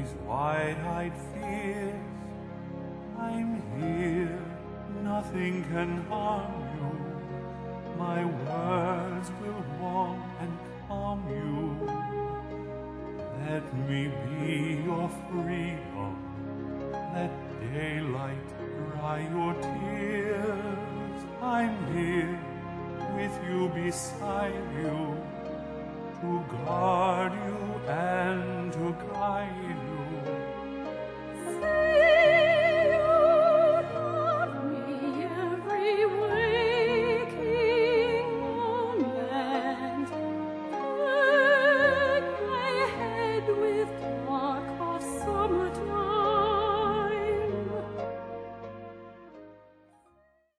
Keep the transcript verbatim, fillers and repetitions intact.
these wide-eyed fears. I'm here, nothing can harm you. My words will warm and calm you. Let me be your freedom. Let daylight dry your tears.